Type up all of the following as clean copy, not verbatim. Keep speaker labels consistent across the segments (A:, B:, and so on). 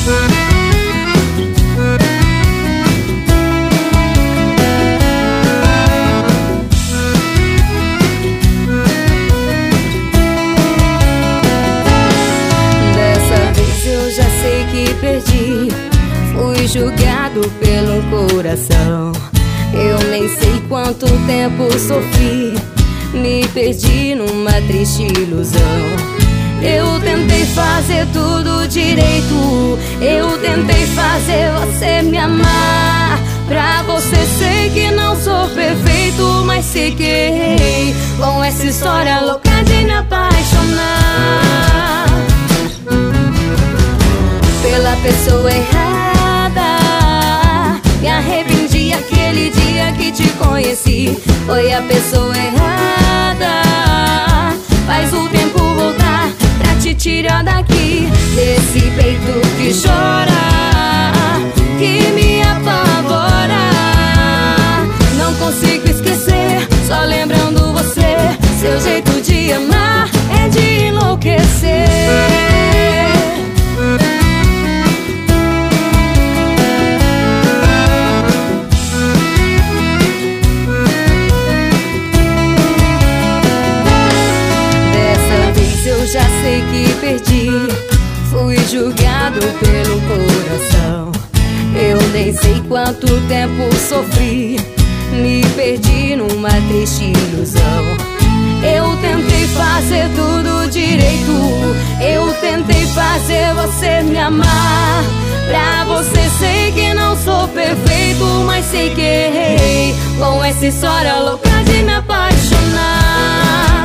A: Perdi, fui julgado pelo coração. Eu nem sei quanto tempo sofri, me perdi numa triste ilusão. Eu tentei fazer tudo direito, eu tentei fazer você me amar. Pra você sei que não sou perfeito, mas sei que errei com essa história louca de me apaixonar pela pessoa errada. Me arrependi aquele dia que te conheci. Foi a pessoa errada. Faz o tempo voltar pra te tirar daqui, desse peito que chora, que me apavora. Não consigo esquecer, só lembrando você. Seu jeito de amar é de enlouquecer. Já sei que perdi, fui julgado pelo coração. Eu nem sei quanto tempo sofri, me perdi numa triste ilusão. Eu tentei fazer tudo direito, eu tentei fazer você me amar. Pra você sei que não sou perfeito, mas sei que errei com essa história louca de me apaixonar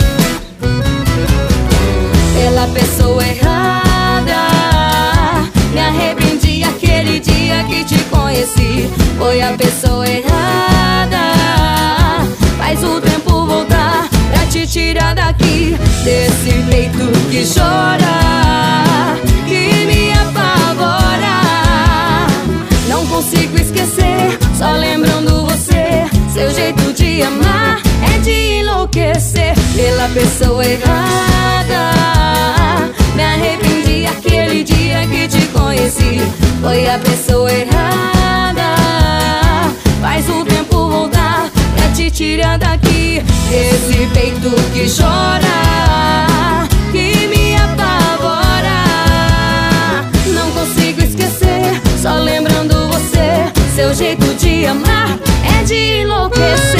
A: pela pessoa errada. Me arrependi aquele dia que te conheci. Foi a pessoa errada. Faz o tempo voltar pra te tirar daqui, desse peito que chora, que me apavora. Não consigo esquecer, só lembrando você. Seu jeito de amar é de enlouquecer pela pessoa errada. Me arrependi aquele dia que te conheci. Foi a pessoa errada. Faz o tempo voltar pra te tirar daqui, esse peito que chora, que me apavora. Não consigo esquecer, só lembrando você. Seu jeito de amar é de enlouquecer.